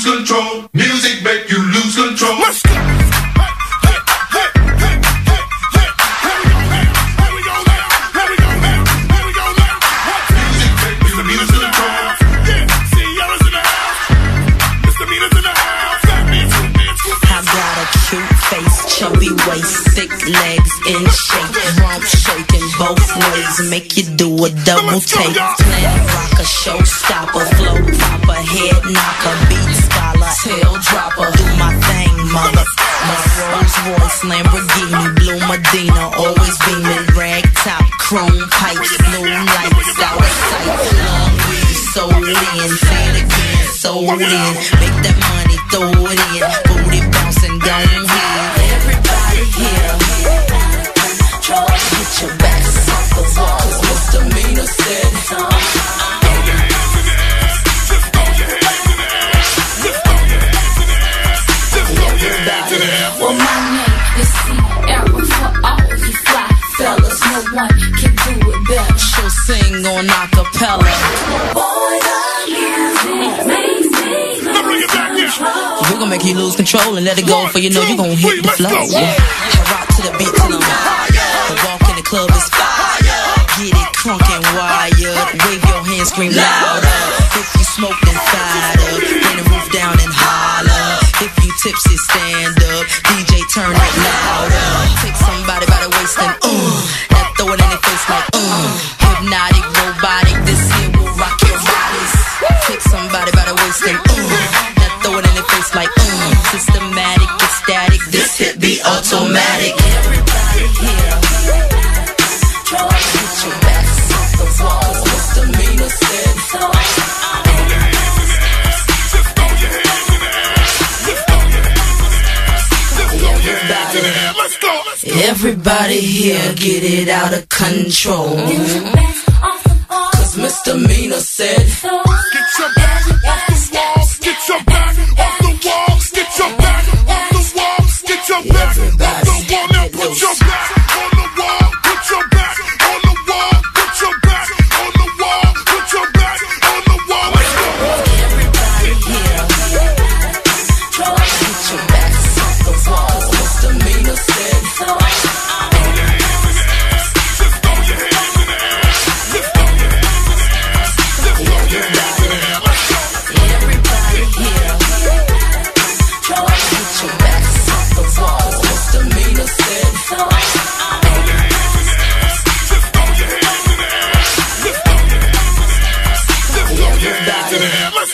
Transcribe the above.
control. Music make you lose control. Let's go. Chubby waist, thick legs in shape, rump shaking both ways, make you do a double take. Planet rocker, showstopper, flow topper, head knocker, beat scholar, tail dropper. Do my thing, mother. My Rolls Royce, Lamborghini, Blue Medina, always beaming, rag top, chrome pipes, blue lights, out of sight. Long weed, sold in, say it again, sold in. Make that money, throw it in, booty bouncing, don't hear. Here, get your backs off the wall, 'cause misdemeanor said, throw your hands in the air, just throw your hands in the air, just throw your hands in the air, just throw your hands in the air. Well, my name is Sierra for all you fly fellas, no one can do it better. She'll sing on acapella. Boy, the music makes me lose control. We're gonna make you lose control and let it go, for you know you're gonna hit the flow. I rock to the beat till I'm high. The walk in the club is fire. Get it crunk and wired. Wave your hands, scream louder. If you smoke, then fired up. Bring the roof down and holler. If you tipsy, stand up. DJ, turn it louder. Take somebody by the waist and now throw it in their face like hypnotic, robotic. This here will rock your bodies. Take somebody by the waist and throw it in their face like systematic, ecstatic. This hit be automatic. Everybody here, get your backs off the wall, 'cause misdemeanor said so. Throw your hands in the air, just throw your hands in the air, just throw your hands in the air, just throw your hands in the air. Let's go. Everybody here, get it out of control. 'Cause misdemeanor said, get your back off the